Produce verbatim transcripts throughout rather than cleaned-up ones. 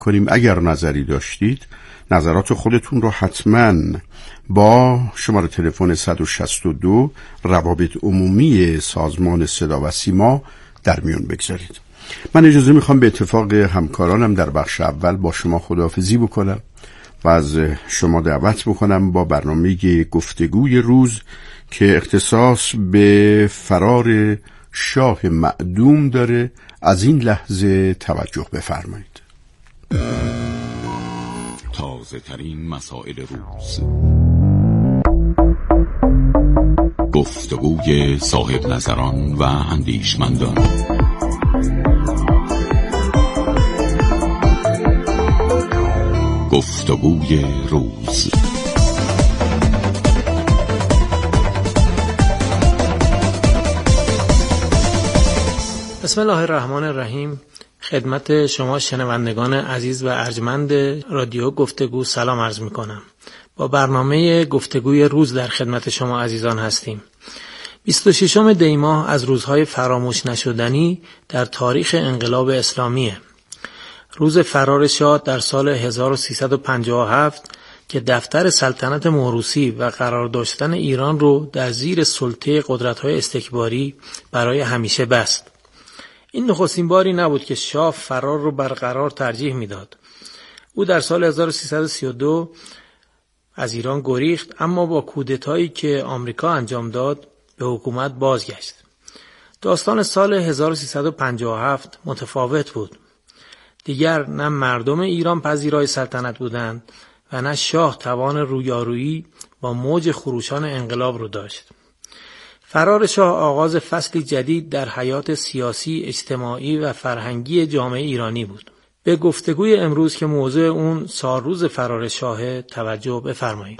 کنیم. اگر نظری داشتید نظرات خودتون رو حتما با شماره تلفن صد و شصت و دو روابط عمومی سازمان صدا و سیما در میون بگذارید. من اجازه میخوام به اتفاق همکارانم در بخش اول با شما خداحافظی بکنم و از شما دعوت بکنم با برنامه گفتگوی روز که اختصاص به فرار شاه معدوم داره از این لحظه توجه بفرمایید. تازه ترین مسائل روز، گفتگوی صاحب نظران و اندیشمندان، گفتگوی روز. بسم الله الرحمن الرحیم. خدمت شما شنوندگان عزیز و ارجمند رادیو گفتگو سلام عرض میکنم. با برنامه گفتگوی روز در خدمت شما عزیزان هستیم. بیست و ششم دی ماه از روزهای فراموش نشدنی در تاریخ انقلاب اسلامیه. روز فرار شاه در سال هزار و سیصد و پنجاه و هفت که دفتر سلطنت موروثی و قرار داشتن ایران رو در زیر سلطه قدرت‌های استکباری برای همیشه بست. این نخستین باری نبود که شاه فرار رو برقرار ترجیح میداد. او در سال هزار و سیصد و سی و دو از ایران گریخت، اما با کودتایی که آمریکا انجام داد به حکومت بازگشت. داستان سال هزار و سیصد و پنجاه و هفت متفاوت بود. دیگر نه مردم ایران پذیرای سلطنت بودند و نه شاه توان رویارویی با موج خروشان انقلاب رو داشت. فرار شاه آغاز فصلی جدید در حیات سیاسی، اجتماعی و فرهنگی جامعه ایرانی بود. به گفتگوی امروز که موضوع اون سالروز فرار شاه توجه بفرمایید.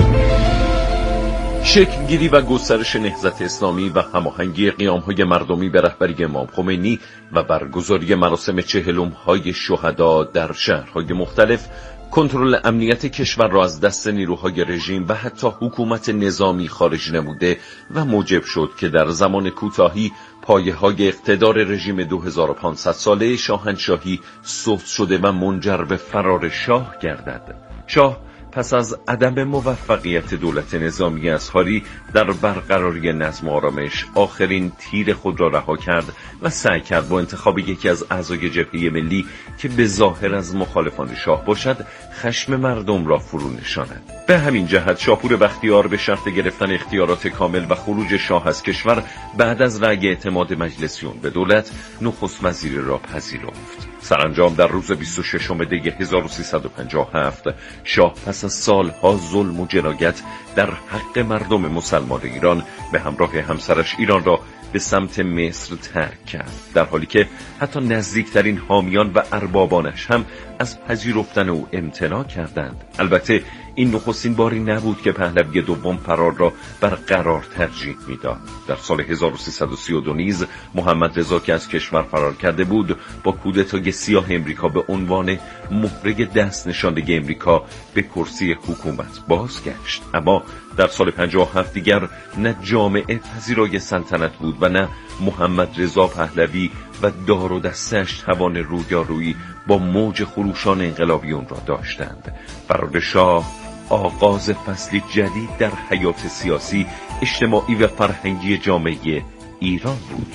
شکل گیری و گسترش نهضت اسلامی و هماهنگی قیام‌های مردمی به رهبری امام خمینی و برگزاری مراسم چهلم‌های شهدا در شهرهای مختلف کنترل امنیت کشور را از دست نیروهای رژیم و حتی حکومت نظامی خارج نموده و موجب شد که در زمان کوتاهی پایه‌های اقتدار رژیم دو هزار و پانصد ساله شاهنشاهی سست شده و منجر به فرار شاه گردد. شاه پس از عدم موفقیت دولت نظامی اصحاری در برقراری نظم و آرامش آخرین تیر خود را رها کرد و سعی کرد با انتخاب یکی از اعضای جبهه ملی که به ظاهر از مخالفان شاه باشد خشم مردم را فرو نشاند. به همین جهت شاپور بختیار به شرط گرفتن اختیارات کامل و خروج شاه از کشور بعد از رأی اعتماد مجلسیون به دولت نخست وزیر را پذیرفت. سرانجام در روز بیست و ششم دی هزار و سیصد و پنجاه و هفت شاه پس از سالها ظلم و جنایت در حق مردم مسلمان ایران به همراه همسرش ایران را به سمت مصر ترک کرد، در حالی که حتی نزدیکترین حامیان و اربابانش هم از پذیرفتن او امتناع کردند. البته این نخستین باری نبود که پهلوی دوم فرار را برقرار ترجیح میداد. در سال هزار و سیصد و سی و دو نیز محمد رضا که از کشور فرار کرده بود با کودتای سیاه امریکا به عنوان مهره دست نشاندگی امریکا به کرسی حکومت بازگشت. اما در سال پنجاه و هفت دیگر نه جامعه پذیرای سلطنت بود و نه محمد رضا پهلوی و دار و دستش توان رویارویی با موج خروشان انقلابیون را داشتند. فرار شاه آغاز فصلی جدید در حیات سیاسی، اجتماعی و فرهنگی جامعه ایران بود.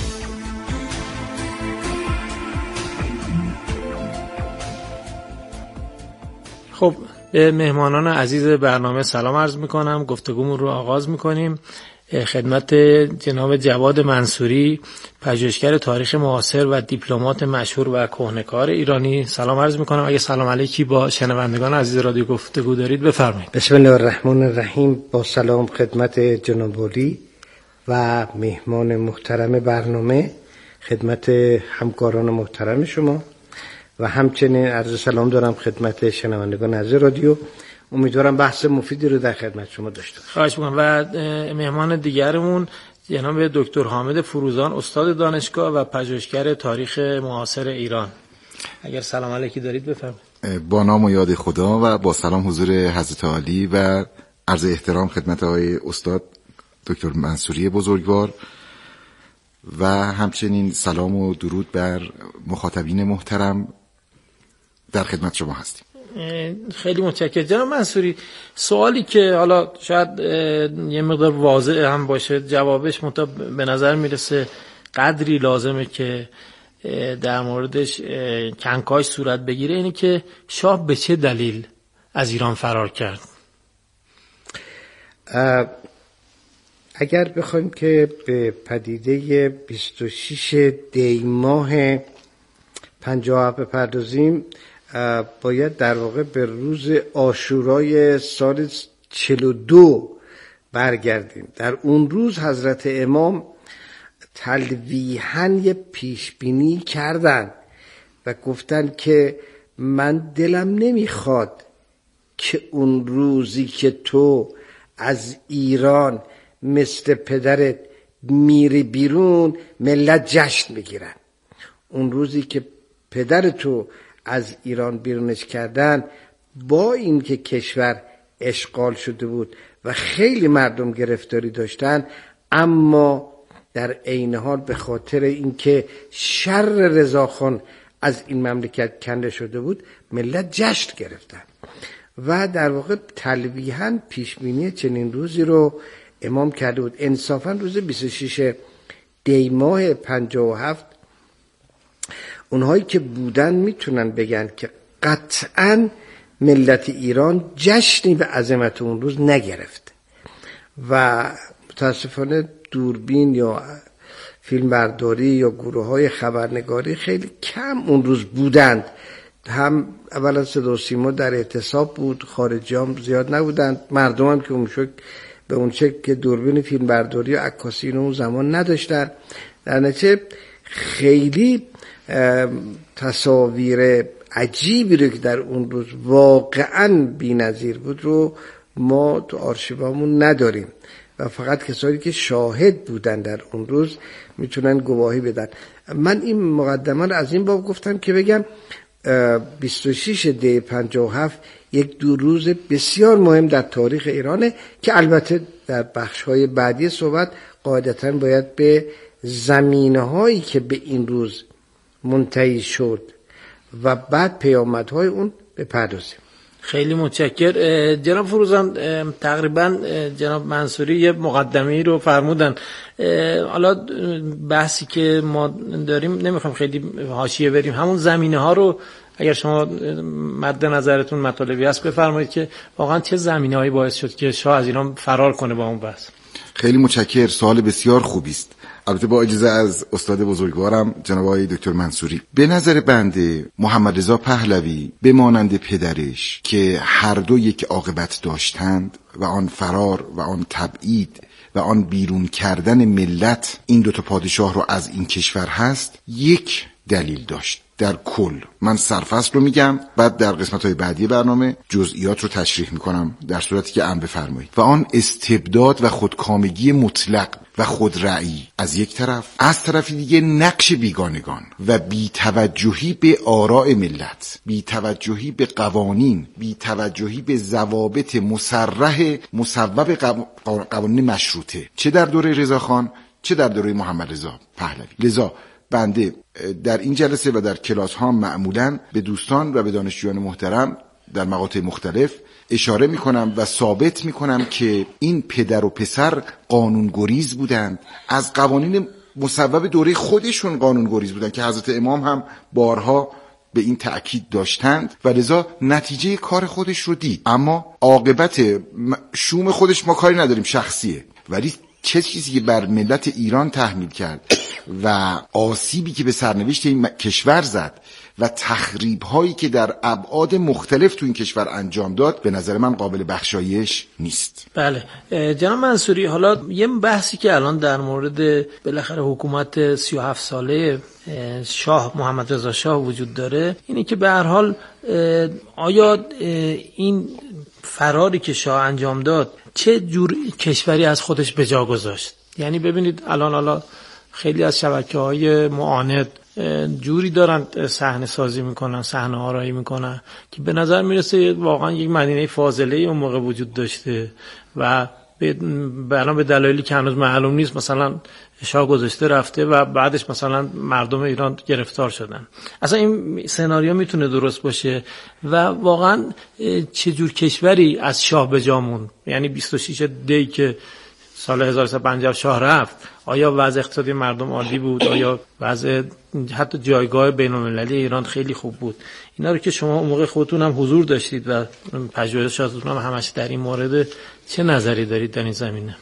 خب به مهمانان عزیز برنامه سلام عرض میکنم. گفتگومون رو آغاز میکنیم. خدمت جناب جواد منصوری، پژوهشگر تاریخ معاصر و دیپلمات مشهور و کهنه‌کار ایرانی سلام عرض میکنم. اگه سلام علیکی با شنوندگان عزیز رادیو گفتگو دارید بفرمایید. بسم الله الرحمن الرحیم. با سلام خدمت جناب عالی و مهمان محترم برنامه، خدمت همکاران محترم شما و همچنین عرض سلام دارم خدمت شنوندگان عزیز رادیو. امیدوارم بحث مفیدی رو در خدمت شما داشته باشم. خواهش می‌کنم. و مهمان دیگرمون جناب دکتر حامد فروزان، استاد دانشگاه و پژوهشگر تاریخ معاصر ایران. اگر سلام علیکی دارید بفرمایید. با نام و یاد خدا و با سلام حضور حضرت عالی و عرض احترام خدمت آقای استاد دکتر منصوری بزرگوار و همچنین سلام و درود بر مخاطبین محترم در خدمت شما هستیم. خیلی متشکرم جناب منصوری. سوالی که حالا شاید یه مقدار واضح هم باشه جوابش، منتها به نظر میرسه قدری لازمه که در موردش کنکاش صورت بگیره، اینه که شاه به چه دلیل از ایران فرار کرد؟ اگر بخوایم که به پدیده بیست و شش دی ماه پنجاه و هفت بپردازیم، باید در واقع به روز عاشورای سال چهل و دو برگردیم. در اون روز حضرت امام تلویحاً یه پیشبینی کردن و گفتن که من دلم نمیخواد که اون روزی که تو از ایران مثل پدرت میری بیرون ملت جشن بگیرن. اون روزی که پدر تو از ایران بیرونش کردن، با این که کشور اشغال شده بود و خیلی مردم گرفتاری داشتن، اما در عین حال به خاطر اینکه شر رضاخان از این مملکت کنده شده بود ملت جشن گرفتن و در واقع تلویحاً پیشبینی چنین روزی رو امام کرده بود. انصافاً روز بیست و شش دی ماه پنجاه و هفت اونهایی که بودن میتونن بگن که قطعاً ملت ایران جشنی به عظمت اون روز نگرفت و متاسفانه دوربین یا فیلمبرداری یا گروه های خبرنگاری خیلی کم اون روز بودند. هم اولا صدا و سیما در اعتصاب بود، خارجی هم زیاد نبودند، مردم هم که اون شکل به اون شکل که دوربین فیلمبرداری و عکاسی اون زمان نداشتن. در نتیجه خیلی تصاویر عجیبی رو که در اون روز واقعاً بی‌نظیر بود رو ما تو آرشیوامون نداریم و فقط کسانی که شاهد بودن در اون روز میتونن گواهی بدن. من این مقدمه رو از این باب گفتم که بگم بیست و شش دی پنجاه و هفت یک دو روز بسیار مهم در تاریخ ایرانه که البته در بخش‌های بعدی صحبت قاعدتاً باید به زمینه‌هایی که به این روز منتهی شد و بعد پیامدهای اون بپردازیم. خیلی متشکر جناب فروزان. تقریبا جناب منصوری یه مقدمه‌ای رو فرمودن. حالا بحثی که ما داریم نمیخوام خیلی حاشیه بریم، همون زمینه ها رو اگر شما مد نظرتون مطالبی هست بفرمایید که واقعا چه زمینه‌هایی باعث شد که شاه از ایران فرار کنه با اون بحث. خیلی متشکر، سوال بسیار خوبی است. البته با اجازه از استاد بزرگوارم جناب آقای دکتر منصوری، به نظر بنده محمد رضا پهلوی به مانند پدرش که هر دو یک عاقبت داشتند و آن فرار و آن تبعید و آن بیرون کردن ملت این دو تا پادشاه رو از این کشور هست، یک دلیل داشت. در کل من سرفصل رو میگم، بعد در قسمت‌های بعدی برنامه جزئیات رو تشریح میکنم در صورتی که امر بفرمایید. و آن استبداد و خودکامگی مطلق و خودرأیی از یک طرف، از طرف دیگه نقش بیگانگان و بی‌توجهی به آراء ملت، بی‌توجهی به قوانین، بی‌توجهی به ضوابط مصرح مصوب قوانین مشروطه، چه در دوره رضاخان چه در دوره محمد رضا پهلوی. لذا بنده در این جلسه و در کلاس ها معمولاً به دوستان و به دانشجویان محترم در مقاطع مختلف اشاره می کنم و ثابت می کنم که این پدر و پسر قانون گریز بودند، از قوانین مصوب دوره خودشون قانون گریز بودند که حضرت امام هم بارها به این تأکید داشتند و لذا نتیجه کار خودش رو دید. اما عاقبت شوم خودش ما کاری نداریم، شخصیه، ولی چه چیزی که بر ملت ایران تحمیل کرد و آسیبی که به سرنوشت این کشور زد و تخریب هایی که در ابعاد مختلف تو این کشور انجام داد، به نظر من قابل بخشایش نیست. بله جناب منصوری، حالا یه بحثی که الان در مورد بالاخره حکومت سی و هفت ساله شاه محمد رضا شاه وجود داره اینه که به هر حال آیا این فراری که شاه انجام داد چه جور کشوری از خودش به جا گذاشت؟ یعنی ببینید الان حالا خیلی از شبکه‌های معاند جوری دارن صحنه سازی میکنن، صحنه آرایی میکنن که به نظر میرسه واقعا یک مدینه فاضله اون موقع وجود داشته و بنا به دلایلی که هنوز معلوم نیست مثلا شاه گذاشته رفته و بعدش مثلا مردم ایران گرفتار شدن. اصلا این سناریو میتونه درست باشه و واقعا چه جور کشوری از شاه به جا موند؟ یعنی بیست و شش دی که سال هزار و سیصد و پنجاه شاه رفت، آیا وضع اقتصادی مردم عالی بود؟ آیا وضع حتی جایگاه بین‌المللی ایران خیلی خوب بود؟ اینا رو که شما اون موقع خودتون هم حضور داشتید و پژوهشاتتون هم همش در این مورد، چه نظری دارید در این زمینه؟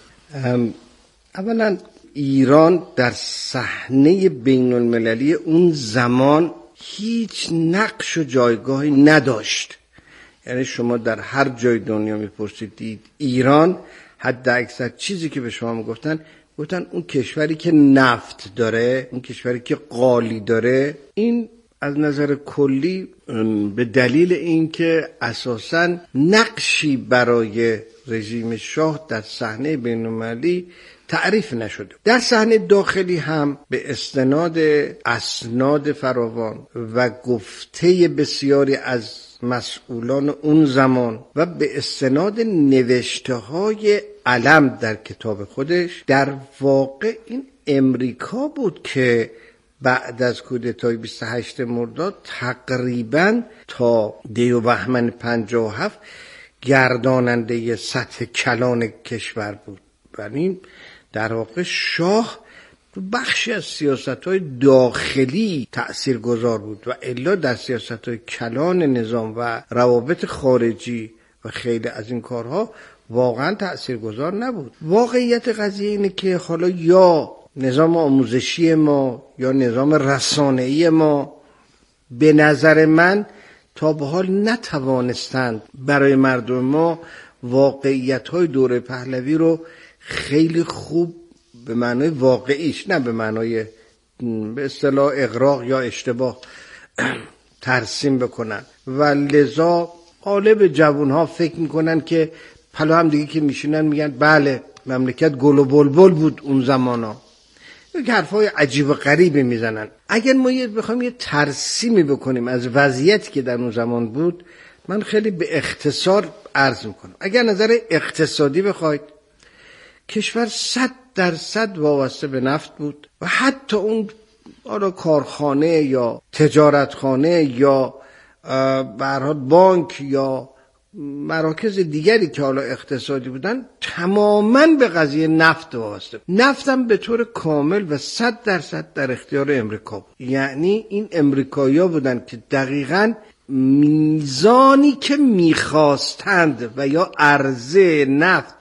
اولا ایران در صحنه بین‌المللی اون زمان هیچ نقش و جایگاهی نداشت. یعنی شما در هر جای دنیا میپرسیدید ایران، حد اکثر چیزی که به شما میگفتن گفتن اون کشوری که نفت داره، اون کشوری که قالی داره. این از نظر کلی به دلیل اینکه اساساً نقشی برای رژیم شاه در صحنه بین‌المللی تعریف نشده. در صحنه داخلی هم به استناد اسناد فراوان و گفته بسیاری از مسئولان اون زمان و به استناد نوشته های علم در کتاب خودش، در واقع این امریکا بود که بعد از کودتای بیست و هشتم مرداد تقریباً تا دی و بهمن پنجاه و هفت گرداننده سطح کلان کشور بود. ولی در واقع شاه تو بخشی از سیاست‌های داخلی تأثیرگذار بود و الا در سیاست‌های کلان نظام و روابط خارجی و خیلی از این کارها واقعا تأثیرگذار نبود. واقعیت قضیه اینه که حالا یا نظام آموزشی ما یا نظام رسانه‌ای ما به نظر من تا به حال نتوانستند برای مردم ما واقعیت‌های دوره پهلوی رو خیلی خوب به معنای واقعیش، نه به معنای به اصطلاح اغراق یا اشتباه ترسیم بکنن و لذا غالب جوانها فکر میکنن که پلو هم دیگه که میشینن میگن بله مملکت گل و بلبل بود اون زمانا. یک حرفای عجیب و غریبی میزنن. اگر ما یه بخوایم یه ترسیمی بکنیم از وضعیتی که در اون زمان بود، من خیلی به اختصار عرض میکنم. اگر نظر اقتصادی بخواید، کشور صد درصد وابسته به نفت بود و حتی اون حالا کارخانه یا تجارتخانه یا به هر حال بانک یا مراکز دیگری که حالا اقتصادی بودن تماماً به قضیه نفت وابسته. نفتم به طور کامل و صد درصد در اختیار امریکا بود. یعنی این امریکایی‌ها بودن که دقیقاً میزانی که میخواستند و یا عرضه نفت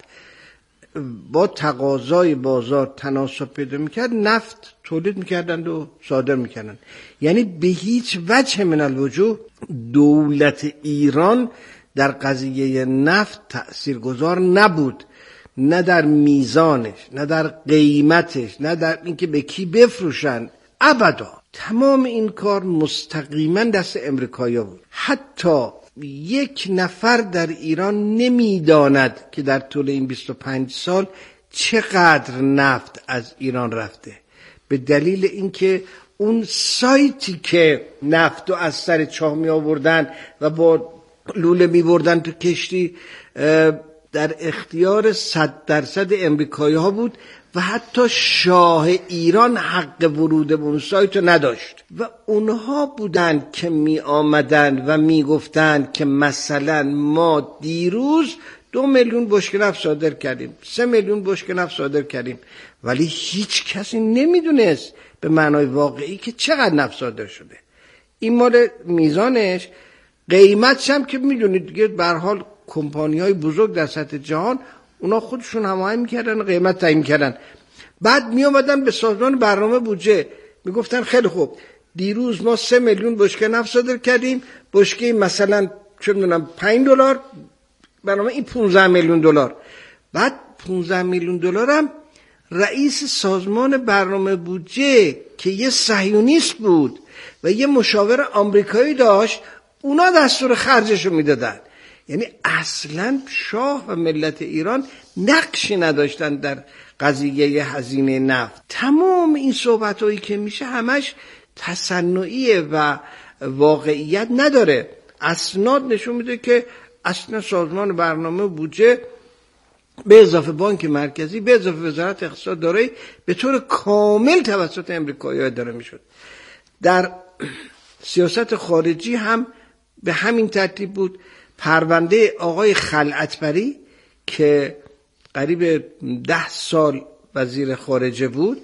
با تقاضای بازار تناسب پیدا میکرد، نفت تولید میکردند و صادر میکردند. یعنی به هیچ وجه من الوجوه دولت ایران در قضیه نفت تأثیرگذار نبود، نه در میزانش، نه در قیمتش، نه در اینکه به کی بفروشند، ابدا. تمام این کار مستقیما دست امریکایی‌ها بود. حتی یک نفر در ایران نمیداند که در طول این بیست و پنج سال چقدر نفت از ایران رفته، به دلیل اینکه اون سایتی که نفتو از سر چاه می آوردن و با لوله می بردن تو کشتی در اختیار صد درصد امریکایی ها بود و حتی شاه ایران حق ورود به اون سایت رو نداشت و اونها بودن که می آمدن و می گفتن که مثلا ما دیروز دو میلیون بشکه نفت صادر کردیم، سه میلیون بشکه نفت صادر کردیم، ولی هیچ کسی نمیدونست به معنای واقعی که چقدر نفت صادر شده. این مال میزانش، قیمتش هم که میدونید دیگه، به هر حال کمپانی‌های بزرگ در سطح جهان اونا خودشون هماهنگ می‌کردن، قیمت تعیین کردن. بعد می اومدن به سازمان برنامه بودجه میگفتن خیلی خوب دیروز ما سه میلیون بشکه نفت صادر کردیم، بشکه مثلا چه میدونم پنج دلار، برنامه این پانزده میلیون دلار. بعد پانزده میلیون دلار هم رئیس سازمان برنامه بودجه که یه صهیونیست بود و یه مشاور آمریکایی داشت، اونا دستور خرجشو میدادن. یعنی اصلا شاه و ملت ایران نقشی نداشتن در قضیه هزینه نفت. تمام این صحبتایی که میشه همش تصنعیه و واقعیت نداره. اسناد نشون میده که اصلا سازمان برنامه بودجه به اضافه بانک مرکزی، به اضافه وزارت اقتصاد دارایی به طور کامل توسط امریکایی‌ها اداره میشد. در سیاست خارجی هم به همین ترتیب بود. پرونده آقای خلعتبری که قریب ده سال وزیر خارجه بود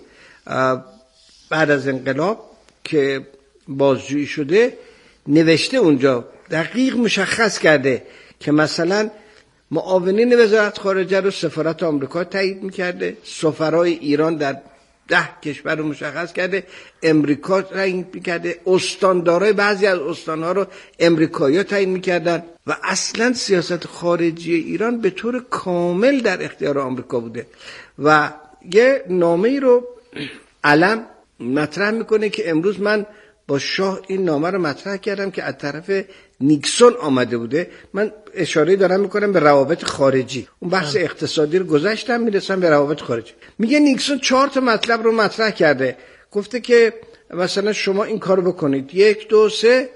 بعد از انقلاب که بازجویی شده، نوشته اونجا دقیق مشخص کرده که مثلا معاونین وزارت خارجه رو سفارت آمریکا تایید میکرده، سفرای ایران در ده کشور رو مشخص کرده، امریکا تعیین میکرده، استاندارای بعضی از استانها رو امریکایی‌ها تعیین میکردن و اصلا سیاست خارجی ایران به طور کامل در اختیار آمریکا بوده. و یه نامه‌ای رو علم مطرح میکنه که امروز من با شاه این نامه رو مطرح کردم که از طرف نیکسون آمده بوده. من اشاره دارم میکنم به روابط خارجی، اون بحث اقتصادی رو گذاشتم میرسم به روابط خارجی. میگه نیکسون چهار تا مطلب رو مطرح کرده، گفته که مثلا شما این کارو بکنید، یک دو سه.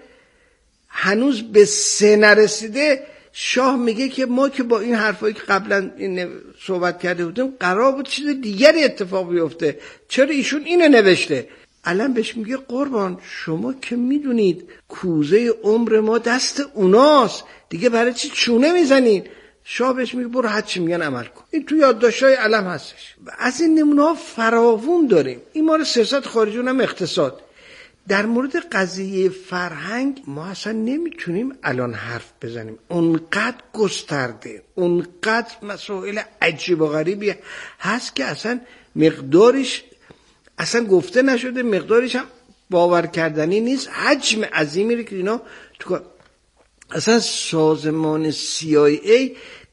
هنوز به سه نرسیده شاه میگه که ما که با این حرفایی که قبلا این صحبت کرده بودیم قرار بود چیز دیگری اتفاق بیفته، چرا ایشون اینو نوشته؟ علم بهش میگه قربان شما که میدونید کوزه عمر ما دست اوناست دیگه، برای چی چونه میزنین؟ شاه بهش میگه برو هر چی میگن عمل کن. این تو یادداشت‌های علم هستش و از این نمونه‌ها فراوون داریم. این مال سیاست خارجی اونم اقتصاد. در مورد قضیه فرهنگ ما اصلا نمیتونیم الان حرف بزنیم، اونقدر گسترده، اونقدر مسائل عجیب و غریبی هست که اصلا مقدارش اصلا گفته نشده، مقدارش هم باور کردنی نیست. حجم عظیمی رو که اینا تو اصلا سازمان سی آی ای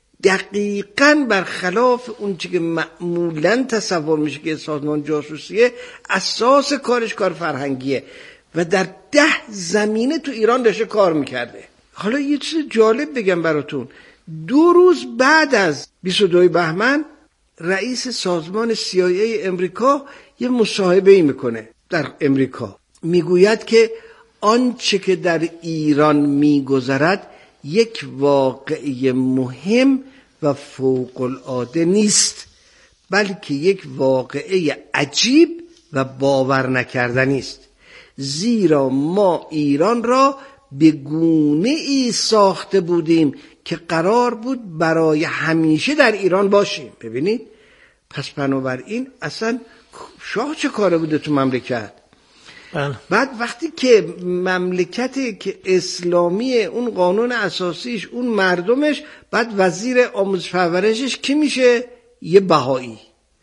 دقیقاً برخلاف اون چی که معمولاً تصور میشه که سازمان جاسوسیه، اساس کارش کار فرهنگیه و در ده زمینه تو ایران داشته کار میکرده. حالا یه چیز جالب بگم براتون، دو روز بعد از بیست و دوم بهمن رئیس سازمان سی آی ای امریکا یه مصاحبه‌ای میکنه در امریکا، میگوید که آنچه که در ایران میگذرد یک واقعه مهم و فوق العاده نیست، بلکه یک واقعه عجیب و باور نکردنی است، زیرا ما ایران را به گونه ای ساخته بودیم که قرار بود برای همیشه در ایران باشیم. ببینید، پس بنابراین اصلا شاه چه کاره بوده تو مملکت؟ بله. بعد وقتی که مملکتی که اسلامی، اون قانون اساسیش، اون مردمش، بعد وزیر آموزش پرورشش کی میشه؟ یه بهایی،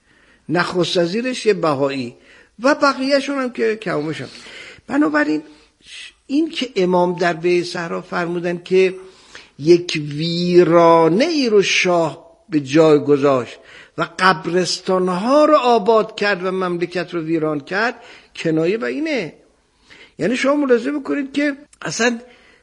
نخست وزیرش یه بهایی و بقیه‌شون هم که کمشون. بنابراین این که امام در بیع صحرا فرمودن که یک ویرانه ای رو شاه به جای گذاشت و قبرستانها رو آباد کرد و مملکت رو ویران کرد، کنایه به اینه. یعنی شما ملاحظه بکنید که اصلا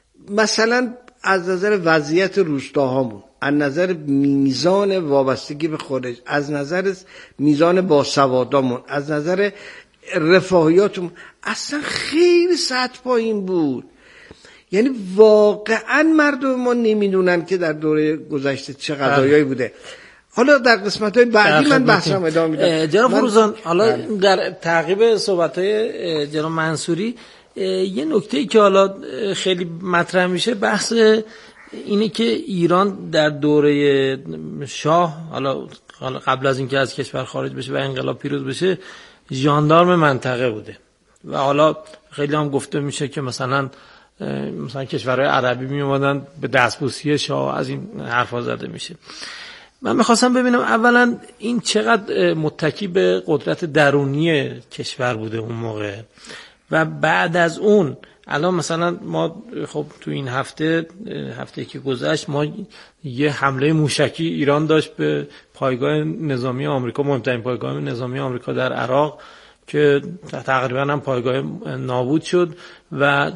مثلا از نظر وضعیت روستاهامون، از نظر میزان وابستگی به خارج، از نظر میزان باسوادامون، از نظر رفاهیاتمون، اصلا خیلی سطح پایین بود. یعنی واقعا مردم ما نمیدونن که در دوره گذشته چه قضایایی بوده. حالا در قسمت‌های بعدی من بحثم ادامه میدم. جناب فروزان، حالا در تعقیب صحبت‌های جناب منصوری یه نکته‌ای که حالا خیلی مطرح میشه بحث اینه که ایران در دوره شاه، حالا قبل از اینکه از کشور خارج بشه و انقلاب پیروز بشه، ژاندارم منطقه بوده و حالا خیلی هم گفته میشه که مثلا مثلا کشورهای عربی می اومدن به دستبوسی شاه، از این حرفا زده میشه. من میخواستم ببینم اولا این چقدر متکی به قدرت درونی کشور بوده اون موقع و بعد از اون الان مثلا ما خب تو این هفته هفته که گذشت ما یه حمله موشکی ایران داشت به پایگاه نظامی آمریکا، مهمترین پایگاه نظامی آمریکا در عراق که تقریبا هم پایگاه نابود شد و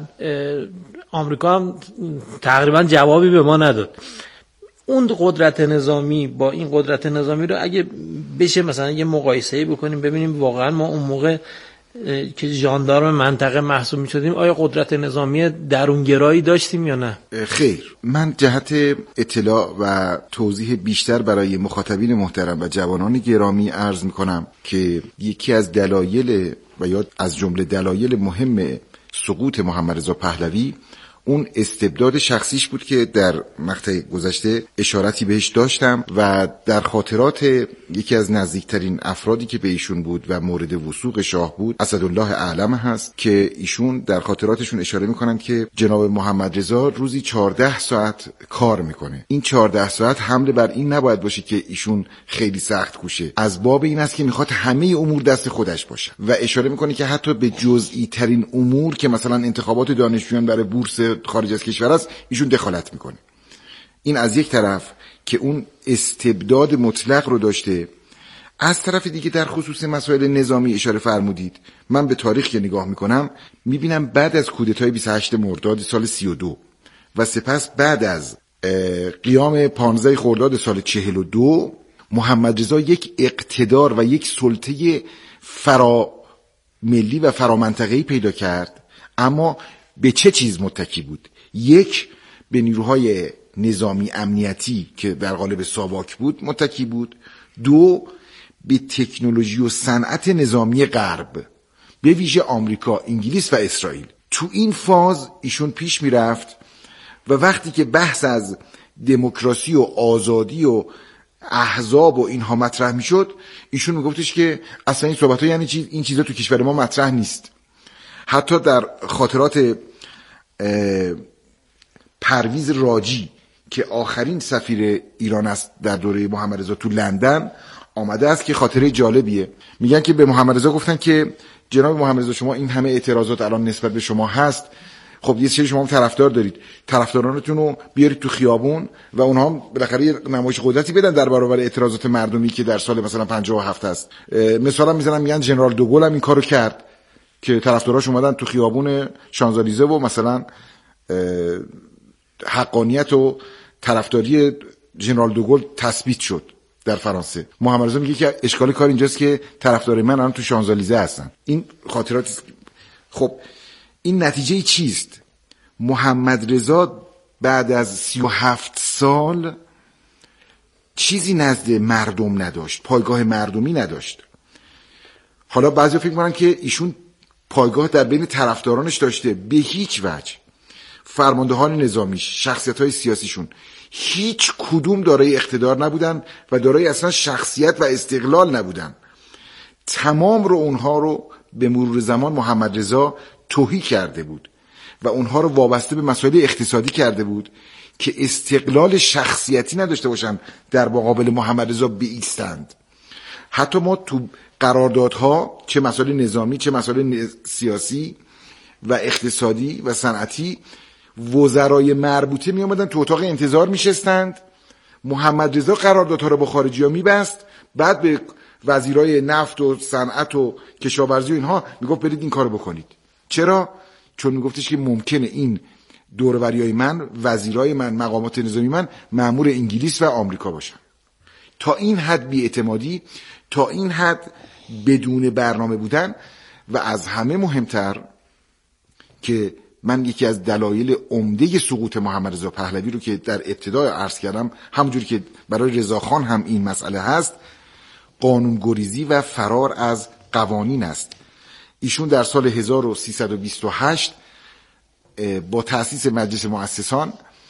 آمریکا هم تقریبا جوابی به ما نداد. اون قدرت نظامی با این قدرت نظامی رو اگه بشه مثلا یه مقایسه‌ای بکنیم ببینیم واقعا ما اون موقع که ژاندارم منطقه محسوب می‌شدیم، آیا قدرت نظامی درونگرایی داشتیم یا نه؟ خیر، من جهت اطلاع و توضیح بیشتر برای مخاطبین محترم و جوانان گرامی عرض می‌کنم که یکی از دلایل و یا از جمله دلایل مهم سقوط محمد رضا پهلوی اون استبداد شخصیش بود که در مقطع گذشته اشارتی بهش داشتم و در خاطرات یکی از نزدیکترین افرادی که به ایشون بود و مورد وثوق شاه بود، اسدالله اعلم هست، که ایشون در خاطراتشون اشاره میکنن که جناب محمد رضا روزی چهارده ساعت کار میکنه. این چهارده ساعت حمله بر این نباید باشه که ایشون خیلی سخت کوشه، از باب این است که میخواد همه امور دست خودش باشه و اشاره میکنه که حتی به جزئی ترین امور که مثلا انتخابات دانشجویان برای بورس خارج از کشور است ایشون دخالت میکنه. این از یک طرف که اون استبداد مطلق رو داشته. از طرف دیگه در خصوص مسائل نظامی اشاره فرمودید، من به تاریخ که نگاه میکنم میبینم بعد از کودتای بیست و هشتم مرداد سال سی و دو و سپس بعد از قیام پانزدهم خرداد سال چهل و دو محمد رضا یک اقتدار و یک سلطه فرا ملی و فرامنطقه‌ای پیدا کرد. اما به چه چیز متکی بود؟ یک، به نیروهای نظامی امنیتی که در قالب ساواک بود متکی بود. دو، به تکنولوژی و صنعت نظامی غرب، به ویژه آمریکا، انگلیس و اسرائیل. تو این فاز ایشون پیش میرفت و وقتی که بحث از دموکراسی و آزادی و احزاب و اینها مطرح میشد، ایشون میگفتش که اصلا این صحبت‌ها یعنی چی؟ این چیزا تو کشور ما مطرح نیست. حتی در خاطرات پرویز راجی که آخرین سفیر ایران است در دوره محمد رضا تو لندن آمده است که خاطره جالبیه. میگن که به محمد رضا گفتن که جناب محمد رضا شما این همه اعتراضات الان نسبت به شما هست، خب یه سری شما هم طرفدار دارید، طرفدارانتون رو بیارید تو خیابون و اونها هم بالاخره یه نمایش قدرتی بدن در برابر اعتراضات مردمی که در سال مثلا پنجاه و هفت است. مثلا میزنن میگن ژنرال دوگل هم این کارو کرد که طرفداراش اومدن تو خیابون شانزلیزه و مثلا حقانیت و طرفداری ژنرال دوگل تثبیت شد در فرانسه. محمد رضا میگه که اشکال کار اینجاست که طرفدار من الان تو شانزلیزه هستن. این خاطرات. خب این نتیجه چیست؟ محمد رضا بعد از سی و هفت سال چیزی نزد مردم نداشت، پایگاه مردمی نداشت. حالا بعضی فکر می‌کنن که ایشون پایگاه در بین طرفدارانش داشته، به هیچ وجه. فرماندهان نظامیش، شخصیت‌های سیاسیشون هیچ کدوم دارای اقتدار نبودن و دارای اصلا شخصیت و استقلال نبودن. تمام رو اونها رو به مرور زمان محمد رضا توهی کرده بود و اونها رو وابسته به مسائل اقتصادی کرده بود که استقلال شخصیتی نداشته باشن در مقابل محمد رضا بایستند. حتی ما تو قراردادها چه مسائل نظامی چه مسائل سیاسی و اقتصادی و صنعتی وزرای مربوطه می اومدن تو اتاق انتظار می شستند، محمد رضا قراردادها رو با خارجی ها می بست، بعد به وزیرای نفت و صنعت و کشاورزی و اینها می گفت برید این کارو بکنید. چرا؟ چون می گفتش که ممکنه این دوروریای من، وزیرای من، مقامات نظامی من مأمور انگلیس و آمریکا باشن. تا این حد بی‌اعتمادی، تا این حد بدون برنامه بودن. و از همه مهمتر که من یکی از دلایل عمده سقوط محمد رضا پهلوی رو که در ابتدا عرض کردم، همونجوری که برای رضاخان هم این مسئله هست، قانونگریزی و فرار از قوانین است. ایشون در سال هزار و سیصد و بیست و هشت با تأسیس مجلس مؤسسان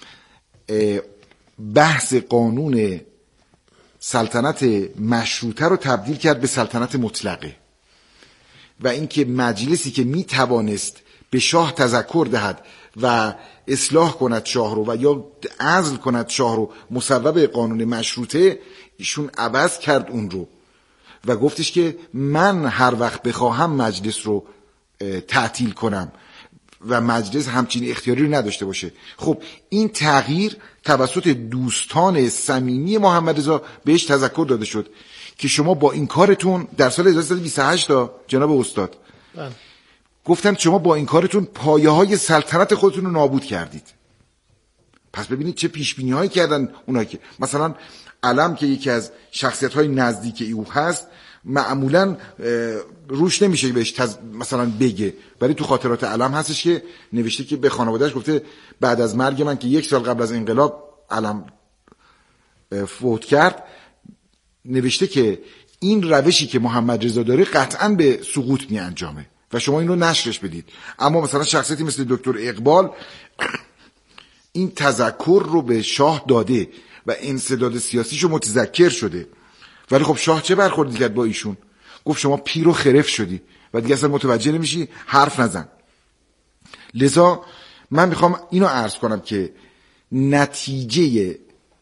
بحث قانون سلطنت مشروطه رو تبدیل کرد به سلطنت مطلقه و اینکه مجلسی که می توانست به شاه تذکر دهد و اصلاح کند شاه رو و یا عزل کند شاه رو مصوب قانون مشروطه، ایشون عوض کرد اون رو و گفتش که من هر وقت بخواهم مجلس رو تعطیل کنم و مجلس همچین اختیاری رو نداشته باشه. خب این تغییر توسط دوستان صمیمی محمد رضا بهش تذکر داده شد که شما با این کارتون در سال هزار و سیصد و بیست و هشت جناب استاد بله. گفتن شما با این کارتون پایه های سلطنت خودتون رو نابود کردید. پس ببینید چه پیش بینی هایی کردن اونایی که مثلا علم که یکی از شخصیت های نزدیک او هست معمولا روش نمیشه بهش تز... مثلا بگه، ولی تو خاطرات علم هستش که نوشته که به خانوادهش گفته بعد از مرگ من که یک سال قبل از انقلاب علم فوت کرد، نوشته که این روشی که محمد رضا داره قطعاً به سقوط می انجامه و شما این رو نشرش بدید. اما مثلا شخصیتی مثل دکتر اقبال این تذکر رو به شاه داده و انسداد سیاسیشو متذکر شده، ولی خب شاه چه برخوردی کرد با ایشون؟ گفت شما پیر و خرف شدی و دیگه اصلا متوجه نمیشی، حرف نزن. لذا من میخوام اینو عرض کنم که نتیجه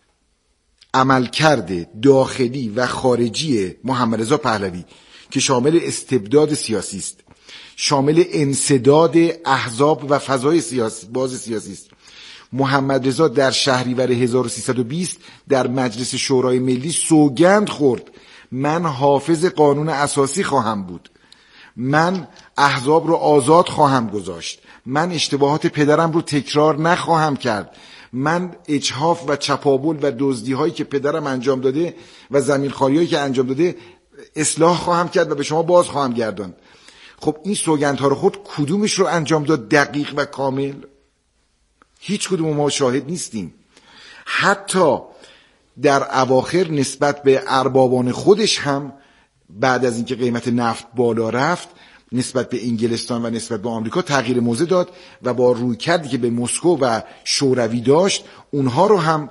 عملکرد داخلی و خارجی محمد رضا پهلوی که شامل استبداد سیاسی است، شامل انسداد احزاب و فضای سیاسی باز سیاسی است. محمد رضا در شهریور هزار و سیصد و بیست در مجلس شورای ملی سوگند خورد من حافظ قانون اساسی خواهم بود، من احزاب رو آزاد خواهم گذاشت، من اشتباهات پدرم رو تکرار نخواهم کرد، من اجحاف و چپاول و دزدی هایی که پدرم انجام داده و زمین خواری هایی که انجام داده اصلاح خواهم کرد و به شما باز خواهم گرداند. خب این سوگندها رو خود کدومش رو انجام داد دقیق و کامل؟ هیچ کدوم ما شاهد نیستیم. حتی در اواخر نسبت به اربابان خودش هم بعد از اینکه قیمت نفت بالا رفت نسبت به انگلستان و نسبت به آمریکا تغییر موضع داد و با روی کردی که به مسکو و شوروی داشت اونها رو هم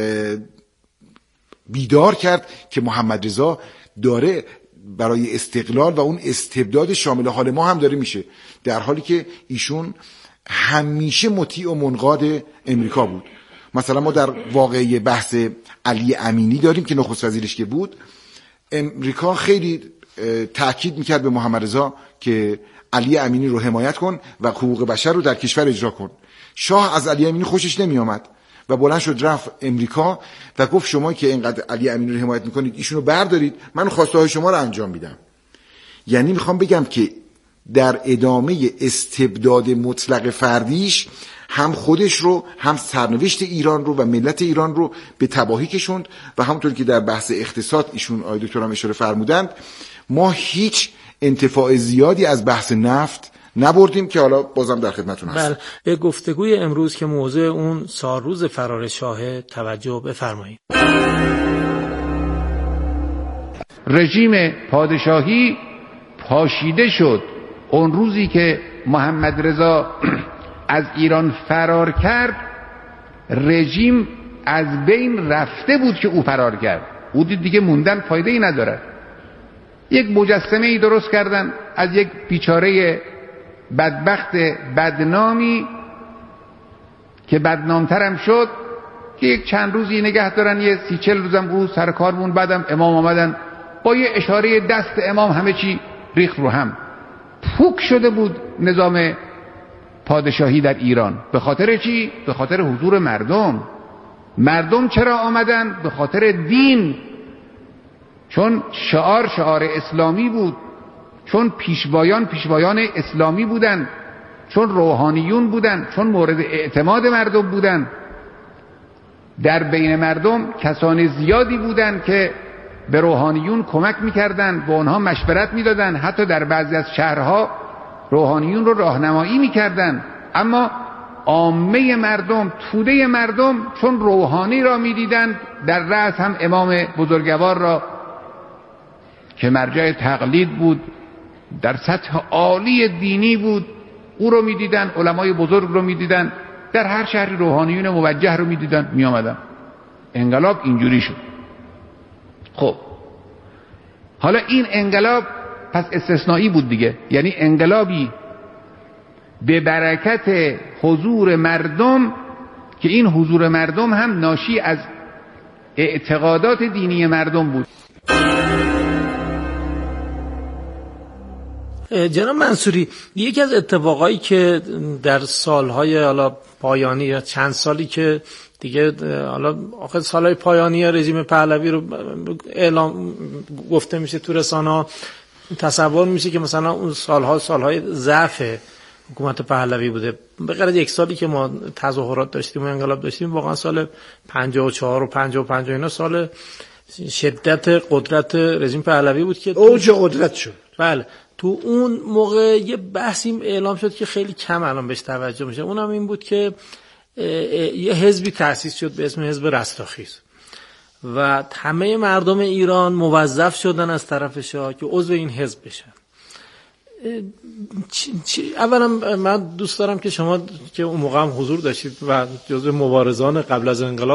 بیدار کرد که محمد رضا داره برای استقلال و اون استبداد شامل حال ما هم داره میشه، در حالی که ایشون همیشه مطیع و منقاد امریکا بود. مثلا ما در واقعه بحث علی امینی داریم که نخست وزیرش که بود، امریکا خیلی تأکید میکرد به محمد رضا که علی امینی رو حمایت کن و حقوق بشر رو در کشور اجرا کن. شاه از علی امینی خوشش نمی آمد و بلند شد رفت امریکا و گفت شما که اینقدر علی امینی رو حمایت میکنید ایشونو بردارید، من خواسته های شما رو انجام میدم. یعنی میخوام بگم که در ادامه استبداد مطلق فردیش هم خودش رو هم سرنوشت ایران رو و ملت ایران رو به تباهی کشوند و همونطور که در بحث اقتصاد ایشون آقای دکتر هم اشاره فرمودند ما هیچ انتفاع زیادی از بحث نفت نبردیم که حالا بازم در خدمتتون هستم. بله، به گفتگوی امروز که موضوع اون سالروز فرار شاه توجه بفرمایید. رژیم پادشاهی پاشیده شد اون روزی که محمد رضا از ایران فرار کرد. رژیم از بین رفته بود که او فرار کرد، او دید دیگه موندن فایده ای نداره. یک مجسمه ای درست کردن از یک بیچاره بدبخت بدنامی که بدنامترم شد که یک چند روزی نگه دارن، یه سی چل روزم او سر کار مون، بعدم امام آمدن با یه اشاره دست امام همه چی ریخت رو هم. پوک شده بود نظام پادشاهی در ایران. به خاطر چی؟ به خاطر حضور مردم. مردم چرا آمدن؟ به خاطر دین، چون شعار شعار اسلامی بود، چون پیشوایان پیشوایان اسلامی بودن، چون روحانیون بودن، چون مورد اعتماد مردم بودن. در بین مردم کسان زیادی بودن که به روحانیون کمک میکردن، به اونها مشورت میدادن، حتی در بعضی از شهرها روحانیون رو راهنمایی میکردن. اما عامه مردم، توده مردم، چون روحانی را میدیدند، در رأس هم امام بزرگوار را که مرجع تقلید بود، در سطح عالی دینی بود، او رو میدیدن، علمای بزرگ رو میدیدن، در هر شهری روحانیون موجه رو میدیدن، میآمدن. انقلاب اینجوری شد. خب حالا این انقلاب پس استثنایی بود دیگه، یعنی انقلابی به برکت حضور مردم که این حضور مردم هم ناشی از اعتقادات دینی مردم بود. جناب منصوری، یکی از اتفاقایی که در سالهای حالا پایانی یا چند سالی که دیگه حالا آخر سالهای پایانی رژیم پهلوی رو اعلام گفته میشه تو رسانه‌ها، تصور میشه که مثلا اون سالها سالهای ضعف حکومت پهلوی بوده. به غیر از یک سالی که ما تظاهرات داشتیم و انقلاب داشتیم، واقعا سال پنجاه و چهار و پنجاه و پنج اینا سال شدت قدرت رژیم پهلوی بود که اوج قدرت شد. بله تو اون موقع یه بحثی اعلام شد که خیلی کم الان بهش توجه میشه، اونم این بود که یه حزبی تأسیس شد به اسم حزب رستاخیز و همه مردم ایران موظف شدن از طرف شاه که عضو این حزب بشن. اولا من دوست دارم که شما که اون موقع هم حضور داشتید و جزو مبارزان قبل از انقلاب